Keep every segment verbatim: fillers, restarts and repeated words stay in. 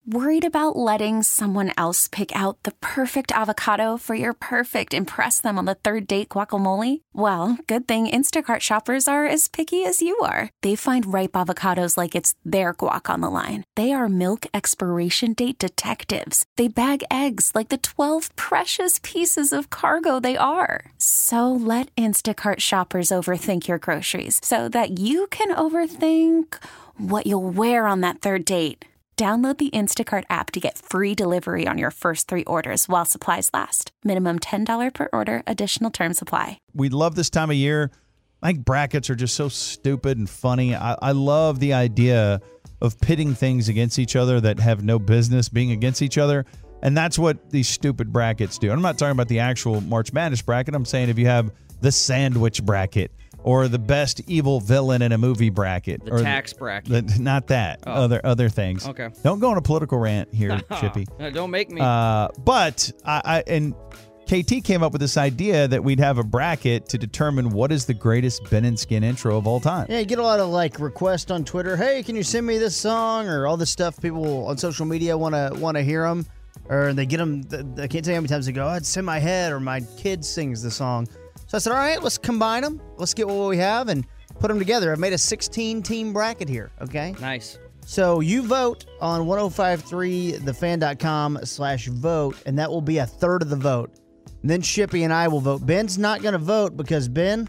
Worried about letting someone else pick out the perfect avocado for your perfect impress them on the third date guacamole? Well, good thing Instacart shoppers are as picky as you are. They find ripe avocados like it's their guac on the line. They are milk expiration date detectives. They bag eggs like the twelve precious pieces of cargo they are. So let Instacart shoppers overthink your groceries so that you can overthink what you'll wear on that third date. Download the Instacart app to get free delivery on your first three orders while supplies last. Minimum ten dollars per order. Additional terms apply. We love this time of year. I think brackets are just so stupid and funny. I, I love the idea of pitting things against each other that have no business being against each other. And that's what these stupid brackets do. I'm not talking about the actual March Madness bracket. I'm saying if you have the sandwich bracket, or the best evil villain in a movie bracket. The or tax the, bracket. The, not that. Oh. Other other things. Okay. Don't go on a political rant here, Chippy. Don't make me. Uh, but, I, I and K T came up with this idea that we'd have a bracket to determine what is the greatest Ben and Skin intro of all time. Yeah, you get a lot of like requests on Twitter. Hey, can you send me this song? Or all this stuff people on social media want to want to hear them. Or they get them, I can't tell you how many times they go, oh, it's in my head, or my kid sings the song. So I said, all right, let's combine them. Let's get what we have and put them together. I've made a sixteen-team bracket here, okay? Nice. So you vote on ten fifty-three the fan dot com slash vote, and that will be a third of the vote. And then Shippy and I will vote. Ben's not going to vote because, Ben,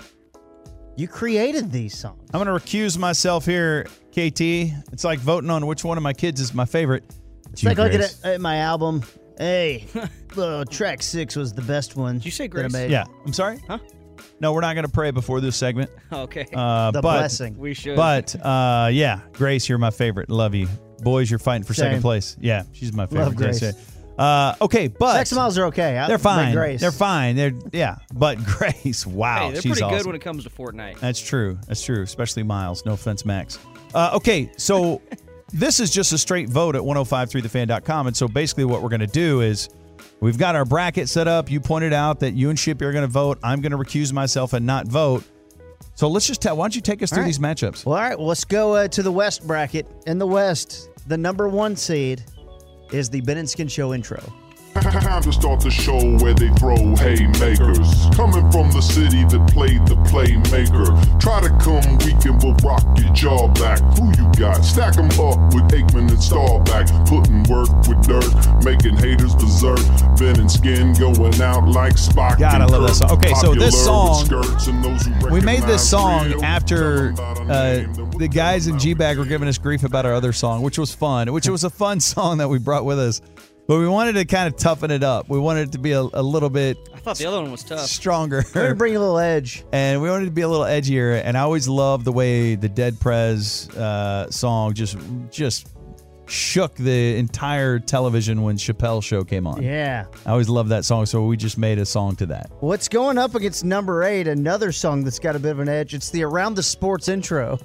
you created these songs. I'm going to recuse myself here, K T. It's like voting on which one of my kids is my favorite. It's like looking at, at my album. Hey, uh, track six was the best one. Did you say Grace? Yeah. I'm sorry? Huh? No, we're not going to pray before this segment. Okay. Uh, the but, blessing. We should. But, uh, yeah, Grace, you're my favorite. Love you. Boys, you're fighting for Same. second place. Yeah, she's my favorite. Love Grace. Yes, uh, okay, but Sex and Miles are okay. I, they're fine. Grace. They're fine. They're yeah, but Grace, wow, hey, they're she's pretty awesome. good when it comes to Fortnite. That's true. That's true. Especially Miles. No offense, Max. Uh, okay, so this is just a straight vote at ten fifty-three the fan dot com, and so basically what we're going to do is we've got our bracket set up. You pointed out that you and Shippy are going to vote. I'm going to recuse myself and not vote. So let's just tell. Why don't you take us through right. these matchups? Well, all right, well, let's go uh, to the West bracket. In the West, the number one seed is the Ben and Skin Show intro. Time to start the show where they throw haymakers. Coming from the city that played the playmaker. Try to come weekend, we'll rock your jaw back. Who you got? Stack them up with Aikman and Starback. Putting work with dirt, making haters berserk. Ben and Skin going out like Spock. God, I love that song. Okay, so this song, song, we made this song after uh, the guys in G-Bag were giving us grief about our other song, which was fun, which was a fun song that we brought with us. But we wanted to kind of toughen it up. We wanted it to be a, a little bit I thought the other one was tough. stronger. We're going to bring a little edge. And we wanted to be a little edgier. And I always loved the way the Dead Prez uh, song just just shook the entire television when Chappelle's show came on. Yeah. I always loved that song, so we just made a song to that. What's going up against number eight, another song that's got a bit of an edge. It's the Around the Sports intro.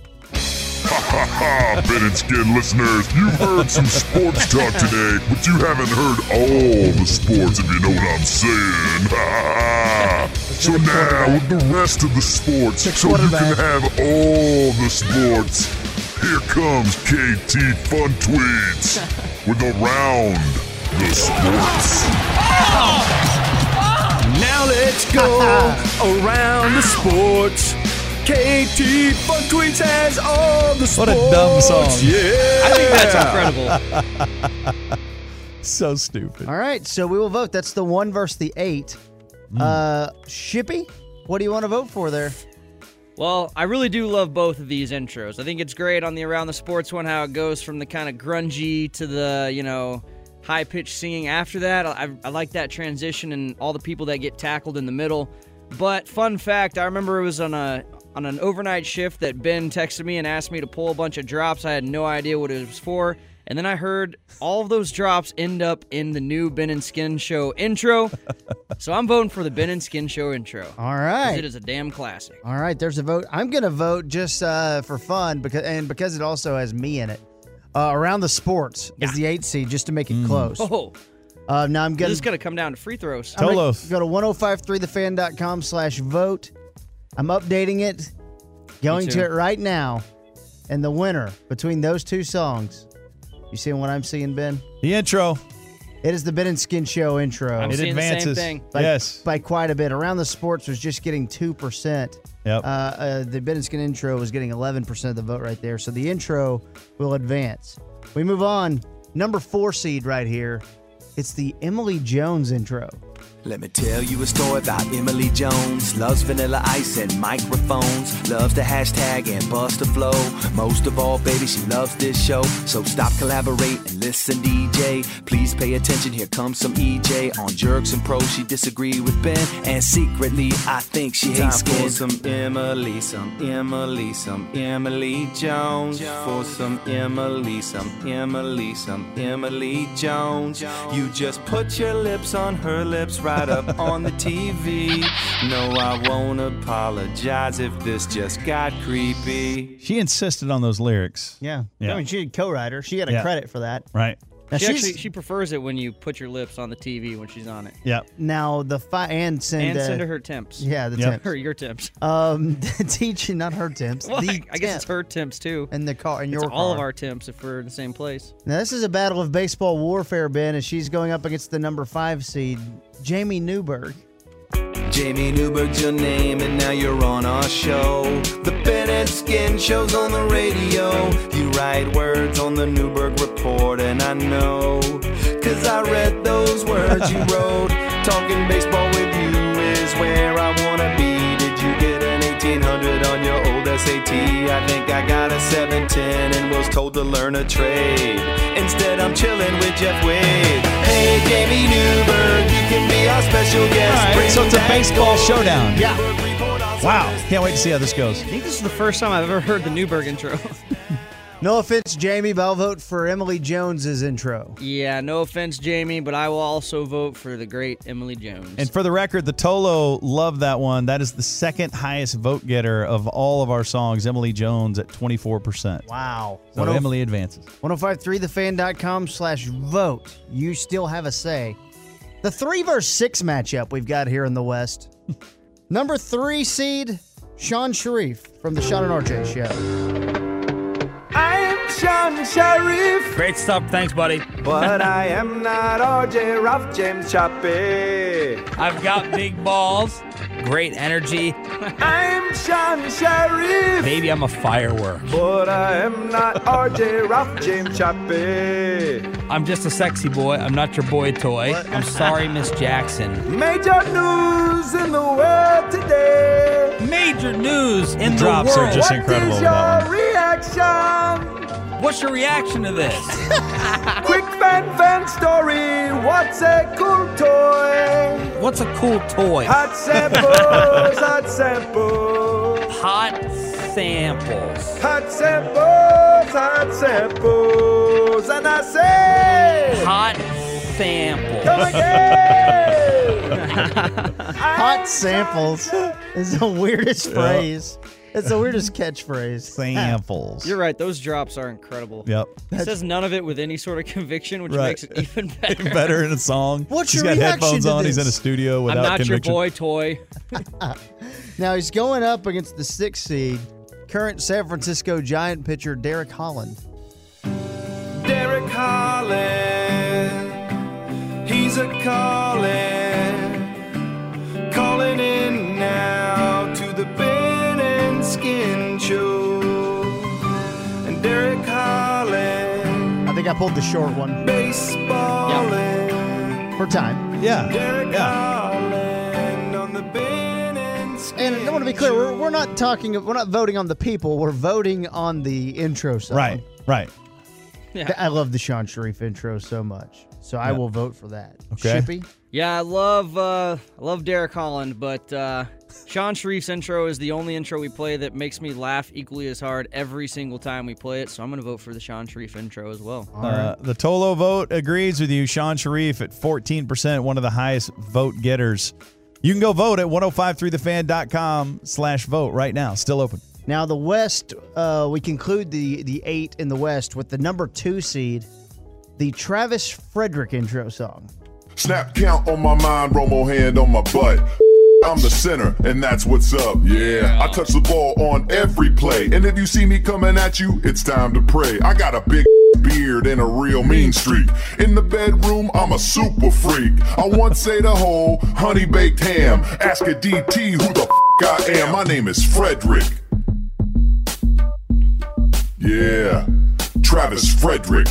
Ha ha ha, Ben and Skin listeners, you've heard some sports talk today, but you haven't heard all the sports, if you know what I'm saying. Ha ha ha. So now, with the rest of the sports, so you can have all the sports, here comes K T Fun Tweets with Around the Sports. Now let's go around the sports. K T Fun Tweets has all the sports. What a dumb song. Yeah. I think that's incredible. So stupid. All right, so we will vote. That's the one versus the eight. Mm. Uh, Shippy, what do you want to vote for there? Well, I really do love both of these intros. I think it's great on the Around the Sports one, how it goes from the kind of grungy to the, you know, high-pitched singing after that. I, I like that transition and all the people that get tackled in the middle. But fun fact, I remember it was on a on an overnight shift that Ben texted me and asked me to pull a bunch of drops. I had no idea what it was for. And then I heard all of those drops end up in the new Ben and Skin Show intro. So I'm voting for the Ben and Skin Show intro. All right. It is a damn classic. All right, there's a vote. I'm going to vote just uh, for fun because and because it also has me in it. Uh, Around the Sports Yeah. is the eight seed just to make it Mm. close. Oh, Uh, now I'm this going is going to come down to free throws. I'm gonna Tolos. Go to ten fifty-three the fan dot com slash vote. I'm updating it, going Me to too. it right now. And the winner between those two songs You seeing what I'm seeing, Ben? The intro. It is the Ben and Skin Show intro. I'm It seeing advances. the same thing. By, Yes. by quite a bit. Around the Sports was just getting two percent. Yep. Uh, uh, the Ben and Skin intro was getting eleven percent of the vote right there. So the intro will advance. We move on. Number four seed right here. It's the Emily Jones intro. Let me tell you a story about Emily Jones. Loves Vanilla Ice and microphones. Loves the hashtag and bust a flow. Most of all, baby, she loves this show. So stop, collaborate, and listen, D J. Please pay attention, here comes some E J. On Jerks and Pros, she disagreed with Ben. And secretly, I think she hates skin. For some Emily, some Emily, some Emily Jones. For some Emily, some Emily, some Emily Jones. You just put your lips on her lips right up on the T V. No, I won't apologize if this just got creepy. She insisted on those lyrics. Yeah. Yeah. I mean, she did co-writer. She got a Yeah. credit for that. Right. Now, She she's- actually she prefers it when you put your lips on the T V when she's on it. Yep. now the fi- and send, And uh, send her her temps. Yeah, the Yep. temps. Or your temps. Um, teaching, not her temps. Well, the I guess it's temp her temps too. in the car in It's your all car. of our temps if we're in the same place. Now this is a battle of baseball warfare, Ben, as she's going up against the number five seed, Jamie Newberg. Jamie Newberg's your name, and now you're on our show. The Ben and Skin Show's on the radio. You write words on the Newberg Report, and I know, cause I read those words you wrote. Talking baseball with you is where I wanna be. Did you get an eighteen hundred on your old S A T? I think I got a seven ten and was told to learn a trade. Instead, I'm chilling with Jeff Wade. Hey, Jamie Newberg, you can be our special guest. All right, Bring so it's a that baseball gold. showdown. Yeah. Wow. Can't wait to see how this goes. I think this is the first time I've ever heard the Newberg intro. No offense, Jamie, but I'll vote for Emily Jones's intro. Yeah, no offense, Jamie, but I will also vote for the great Emily Jones. And for the record, the Tolo loved that one. That is the second highest vote getter of all of our songs. Emily Jones at twenty-four percent. Wow. So Emily advances. ten fifty-three the fan dot com slash vote. You still have a say. The three versus six matchup we've got here in the West. Number three seed, Sean Sharif from the Sean and R J Show. I'm Sean Sharif, Great stuff. Thanks, buddy. but I am not R J Ruff James Chappie. I've got big balls, great energy. I'm Sean Sharif, Maybe I'm a firework. but I am not R J Ruff James Chappie. I'm just a sexy boy. I'm not your boy toy. I'm sorry, Miss Jackson. Major news in the world today. Major news in the Drops are world. just What incredible is with that your reaction? What's your reaction to this? Quick fan fan story. What's a cool toy? What's a cool toy? Hot samples, hot samples. Hot samples. Hot samples, hot samples. And I say, Hot samples. come again. Hot samples is the weirdest phrase. It's the weirdest catchphrase. Samples. You're right, those drops are incredible. Yep. He says none of it with any sort of conviction, which Right. makes it even better. Better in a song. What's He's your got reaction headphones to on. He's this? in a studio without I'm not conviction. your boy toy. Now he's going up against the sixth seed, current San Francisco Giant pitcher Derek Holland. Derek Holland, he's a calling, calling in now to the Ben and Skin Show. And Derek Holland, I think I pulled the short one baseballin'. for time. Yeah. Derek Yeah. Holland on the Ben and Skin And I want to be clear, we're, we're not talking, we're not voting on the people, we're voting on the intro song. Right. Right. Yeah. I love the Sean Sharif intro so much, so I Yeah. will vote for that. Okay. Shippy? Yeah, I love uh, I love Derek Holland, but uh, Sean Sharif's intro is the only intro we play that makes me laugh equally as hard every single time we play it. So I'm going to vote for the Sean Sharif intro as well. Uh, the Tolo vote agrees with you. Sean Sharif at fourteen percent, one of the highest vote getters. You can go vote at ten fifty-three the fan dot com slash vote right now. Still open. Now the West, uh, we conclude the, the eight in the West with the number two seed, the Travis Frederick intro song. Snap count on my mind, Romo hand on my butt. I'm the center, and that's what's up. Yeah, I touch the ball on every play. And if you see me coming at you, it's time to pray. I got a big beard and a real mean streak. In the bedroom, I'm a super freak. I once ate a whole honey baked ham. Ask a D T who the f I am. My name is Frederick. Yeah, Travis Frederick.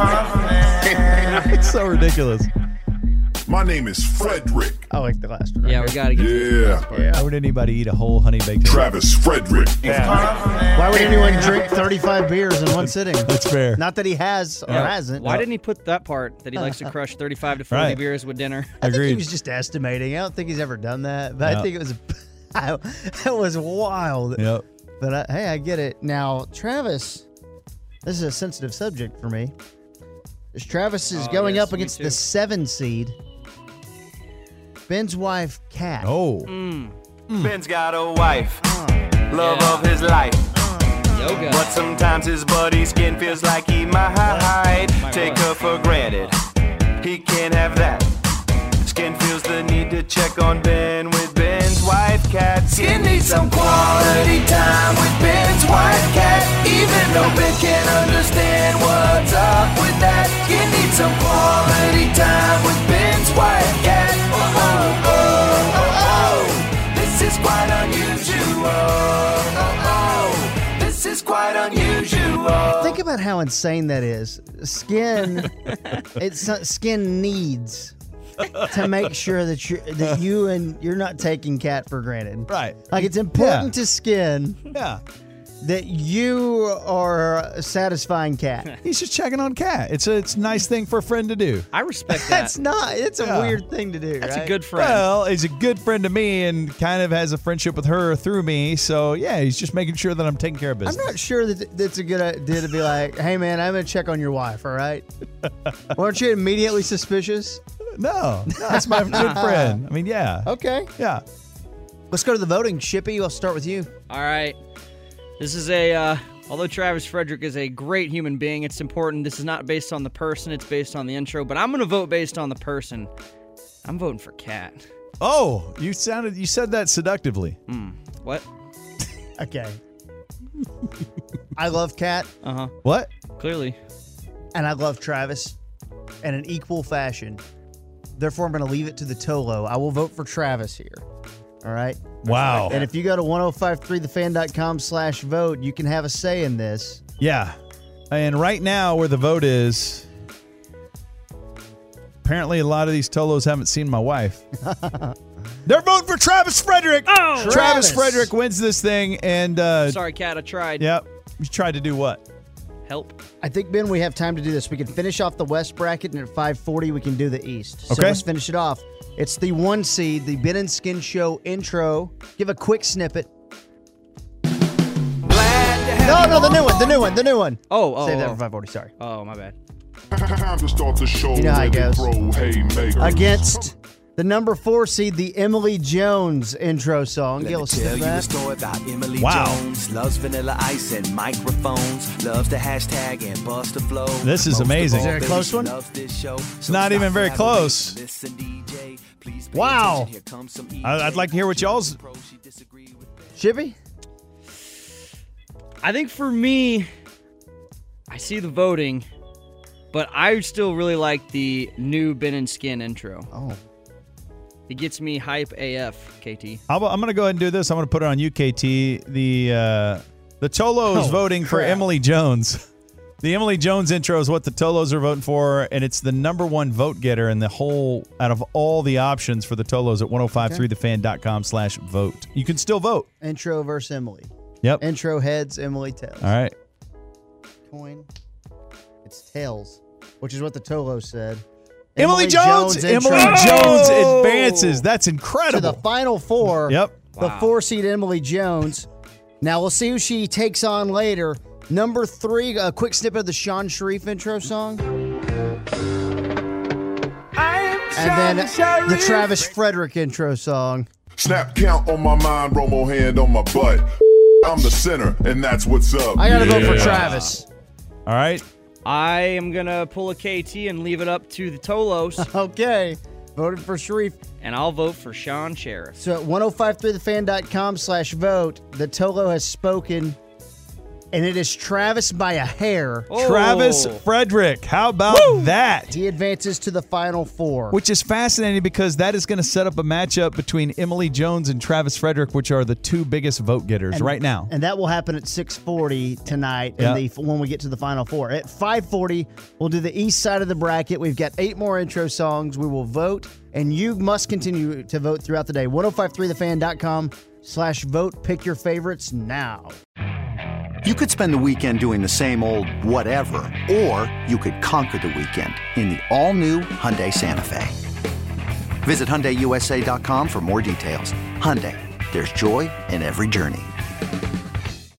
It's so ridiculous. My name is Frederick. I like the last one. Right Yeah, here. we gotta get. Yeah, Why would anybody eat a whole honey baked ham? Travis Frederick. Why would anyone drink thirty-five beers in one sitting? That's fair. Not that he has or Yeah. hasn't. Why didn't he put that part that he likes to crush thirty-five to forty Right. beers with dinner? I think he Agreed. was just estimating. I don't think he's ever done that, but Yeah. I think it was it was wild. Yep. But I, hey, I get it. Now, Travis, this is a sensitive subject for me. As Travis is Oh, going yes, up me against too. the seven seed, Ben's wife, Kat. Oh. Ben's got a wife, love Yeah. of his life. Yoga. But sometimes his buddy's skin feels like he might My take what? her for granted. He can't have that. Skin feels the need to check on Ben with Ben's wife, Kat. Skin needs some quality time with Ben's wife, Kat. Even though Ben can't understand what's up with that. Skin needs some quality time with Ben's wife, Kat. Oh, oh, oh, oh, oh. This is quite unusual. Oh, oh. This is quite unusual. Think about how insane that is. Skin, it's not- skin needs to make sure that you that you and you're not taking Kat for granted. Right. Like it's important Yeah. to Skin Yeah. that you are satisfying Kat. He's just checking on Kat. It's a it's a nice thing for a friend to do. I respect that. That's not. It's a Yeah. weird thing to do. That's right? a good friend. Well, he's a good friend to me and kind of has a friendship with her through me. So, yeah, he's just making sure that I'm taking care of I'm business. not sure that that's a good idea to be like, hey man, I'm gonna check on your wife. All right. Weren't you immediately suspicious? No, no, that's my good friend. I mean, yeah. Okay. Yeah. Let's go to the voting. Shippy, I'll start with you. All right. This is a, uh, although Travis Frederick is a great human being, it's important. This is not based on the person, it's based on the intro. But I'm going to vote based on the person. I'm voting for Kat. Oh, you sounded you said that seductively. What? Okay. I love Kat Uh huh. What? Clearly. and I love Travis in an equal fashion. Therefore, I'm going to leave it to the Tolo. I will vote for Travis here. All right. Wow. And if you go to ten fifty-three the fan dot com slash vote, you can have a say in this. Yeah. And right now, where the vote is, apparently a lot of these Tolos haven't seen my wife. They're voting for Travis Frederick. Oh! Travis, Travis. Frederick wins this thing. And, uh, Sorry, Kat, I tried. yep. You tried to do what? Help. I think, Ben, we have time to do this. We can finish off the West bracket, and at five forty, we can do the East. So Okay. let's finish it off. It's the one seed, the Ben and Skin Show intro. Give a quick snippet. No, no, the new one, the new one, the new one. Oh, oh, Save that oh. for five forty, sorry. Oh, my bad. Time to start the show. You know how it Ready, goes. throw haymakers. Against the number four seed, the Emily Jones intro song. Let Give me us a tell sniff you a of that. story about Emily Wow. Jones. Loves Vanilla Ice and microphones. Loves the hashtag and bust the flow. This is Most of amazing. all, Is there a baby, close she one? loves this show. It's not even very close. Listen, D J, please pay Wow. attention. Here comes some E J. I- I'd like to hear what y'all's- Pro, she disagreed with that. Shippy? I think for me, I see the voting, but I still really like the new Ben and Skin intro. Oh. It gets me hype A F, K T. I'll, I'm going to go ahead and do this. I'm going to put it on U K T. The uh, the Tolos Oh, voting for crap. Emily Jones. The Emily Jones intro is what the Tolos are voting for, and it's the number one vote getter in the whole out of all the options for the Tolos at ten fifty-three the fan dot com slash vote. You can still vote. Intro versus Emily. Yep. Intro heads, Emily tails. All right. Coin. It's tails, which is what the Tolo said. Emily, Jones. intro Emily Jones Oh! advances. That's to the incredible. final four. Yep. The Wow. four seed Emily Jones. Now we'll see who she takes on later. Number three, a quick snippet of the Sean Sharif intro song. And then the Travis Frederick intro song. Snap count on my mind, Romo hand on my butt. I'm the center, and that's what's up. I gotta vote for Yeah. Travis. All right. I am going to pull a K T and leave it up to the Tolos, Okay. Voted for Sharif. and I'll vote for Sean Sheriff. So at ten fifty-three the fan dot com slash vote, the Tolo has spoken. and it is Travis by a hair. Oh. Travis Frederick. How about Woo! that? He advances to the Final Four. Which is fascinating because that is going to set up a matchup between Emily Jones and Travis Frederick, which are the two biggest vote getters And- right now. And that will happen at six forty tonight Yeah. in the, when we get to the Final Four. At five forty, we'll do the east side of the bracket. We've got eight more intro songs. We will vote, and you must continue to vote throughout the day. ten fifty-three the fan dot com slash vote. Pick your favorites now. You could spend the weekend doing the same old whatever, or you could conquer the weekend in the all-new Hyundai Santa Fe. Visit Hyundai U S A dot com for more details. Hyundai, there's joy in every journey.